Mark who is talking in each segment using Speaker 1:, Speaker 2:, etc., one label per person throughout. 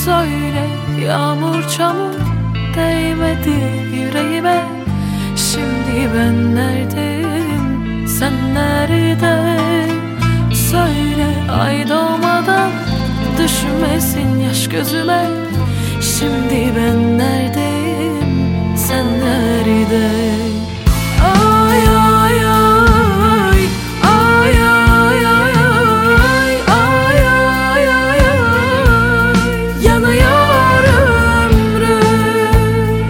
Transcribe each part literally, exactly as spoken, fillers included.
Speaker 1: Söyle, yağmur çamur değmedi yüreğime. Şimdi ben neredeyim, sen nerede? Söyle, ay doğmadan düşmesin yaş gözüme. Şimdi ben neredeyim, sen nerede? Ay ay ay, ay ay ay, ay ay ay, yanıyor ömrüm.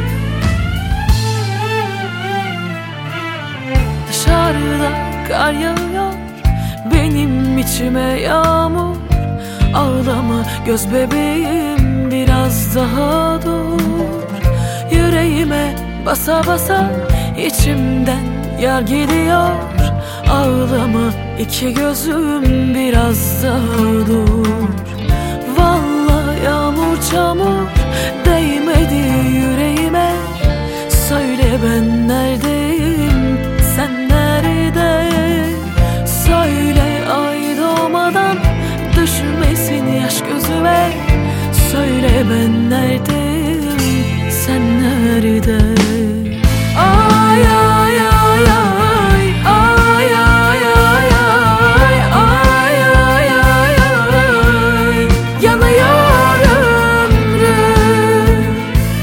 Speaker 1: Dışarıda kar yağıyor, benim içime yağmur. Ağlama göz bebeğim, biraz daha dur. Yüreğime basa basa içimden yar geliyor. Ağlama iki gözüm, biraz daha dur. Vallahi yağmur çamur değmedi yüreğime. Söyle ben neredeyim, sen nerede? Söyle, ay doğmadan düşmesin yaş gözüme. Söyle ben neredeyim, sen nerede? Ay ay ay ay, ay ay ay ay, ay ay ay ay, yanıyor ömrüm.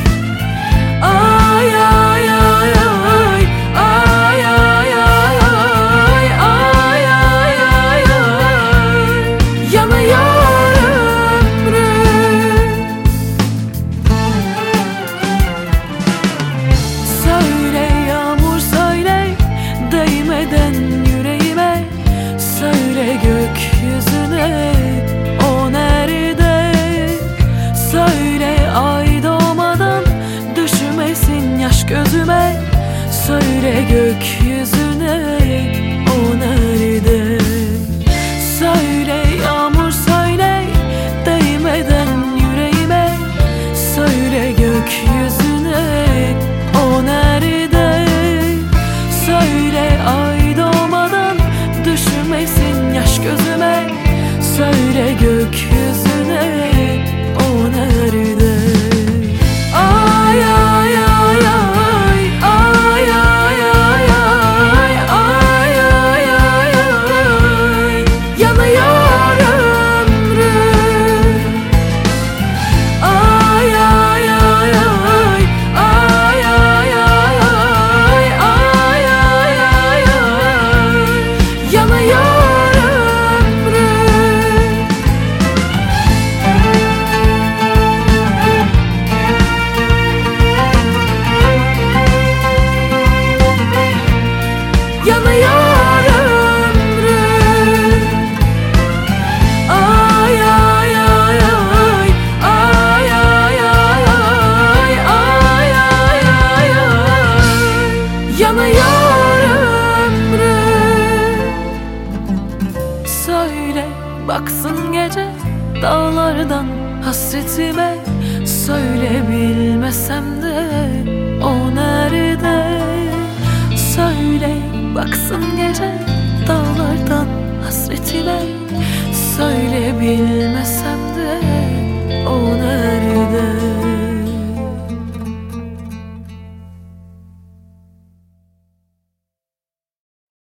Speaker 1: Ay ay ay ay, ay ay ay ay, ay ay ay ay, yanıyor ömrüm. Söyle yağmur söyle, değmeden yüreğime. Söyle gökyüzüne, o nerede? Söyle, ay doğmadan düşmesin yaş gözüme. Söyle gökyüzüne, o nerede? Söyle yağmur söyle, değmeden yüreğime. Söyle gökyüzüne, o nerede? Söyle, ay doğmadan düşmesin yaş gözüme. Söyle gökyüzüne, o nerede? Ay ay ay ay, ay ay ay ay, ay ay ay ay, yanıyor ömrüm. Ay ay ay ay, ay ay ay ay, ay ay ay ay, yanıyor ömrüm. Yanıyor ömrüm. Ay ay ay ay, ay ay ay ay, ay ay ay ay, yanıyor ömrüm. Söyle, baksın gece dağlardan hasretime. Söyle, bilmesem de o nerede? Söyle, baksın gece dağlardan